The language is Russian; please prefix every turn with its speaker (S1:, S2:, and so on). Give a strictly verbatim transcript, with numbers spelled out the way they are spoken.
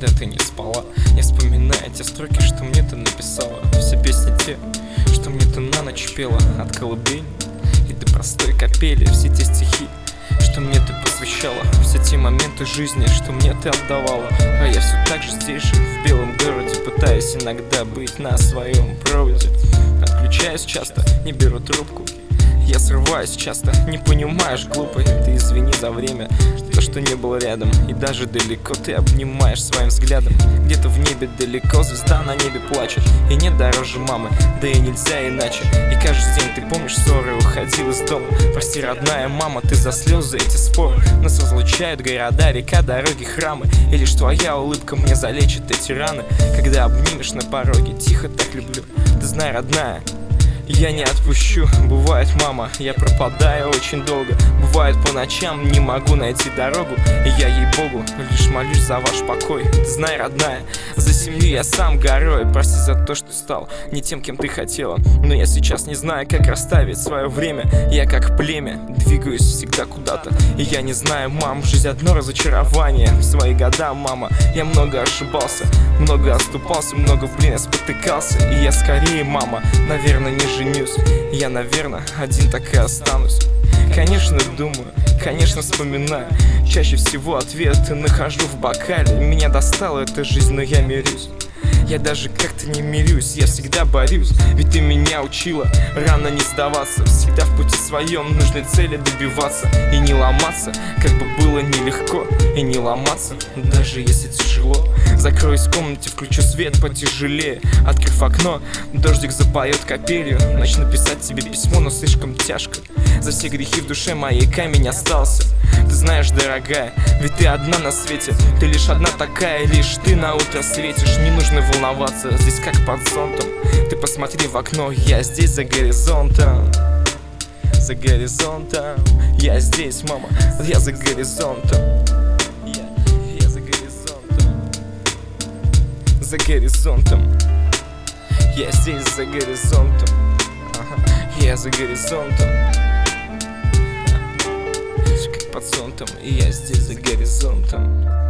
S1: когда ты не спала. Я вспоминаю те строки, что мне ты написала. Все песни те, что мне ты на ночь пела. От колыбели и до простой капели. Все те стихи, что мне ты посвящала. Все те моменты жизни, что мне ты отдавала. А я все так же здесь же, в белом городе, пытаюсь иногда быть на своем проводе. Отключаюсь часто, не беру трубку. Я срываюсь часто, не понимаешь, глупый. Ты извини за время, то, что не был рядом. И даже далеко ты обнимаешь своим взглядом. Где-то в небе далеко звезда на небе плачет. И нет дороже мамы, да и нельзя иначе. И каждый день ты помнишь ссоры, уходил из дома. Прости, родная мама, ты за слезы эти споры. Нас разлучают города, река, дороги, храмы. И лишь твоя улыбка мне залечит эти раны. Когда обнимешь на пороге, тихо так люблю. Ты знай, родная, я не отпущу. Бывает, мама, я пропадаю очень долго. Бывает, по ночам не могу найти дорогу. И я, ей-богу, лишь молюсь за ваш покой. Ты знай, родная, за семью я сам горой. Прости за то, что стал не тем, кем ты хотела. Но я сейчас не знаю, как расставить свое время. Я как племя, двигаюсь всегда куда-то. И я не знаю, мам, жизнь одно разочарование. В свои года, мама, я много ошибался, много оступался, много, блин, я спотыкался. И я скорее, мама, наверное, не женюсь. Я, наверное, один так и останусь. Конечно, думаю, конечно, вспоминаю. Чаще всего ответы нахожу в бокале. Меня достала эта жизнь, но я мирюсь. Я даже как-то не мирюсь, я всегда борюсь. Ведь ты меня учила рано не сдаваться. Всегда в пути своем нужной цели добиваться. И не ломаться, как бы было нелегко. И не ломаться, даже если тяжело. Закроюсь в комнате, включу свет потяжелее. Открыв окно, дождик запоет капелью. Начну писать тебе письмо, но слишком тяжко. За все грехи в душе моей камень остался. Ты знаешь, дорогая, ведь ты одна на свете. Ты лишь одна такая, лишь ты на утро светишь. Не нужно волноваться, здесь как под зонтом. Ты посмотри в окно, я здесь за горизонтом. За горизонтом, я здесь, мама, я за горизонтом. Я, я за горизонтом. За горизонтом. Я здесь за горизонтом. Ага. Я за горизонтом. Как под зонтом, и я здесь за горизонтом.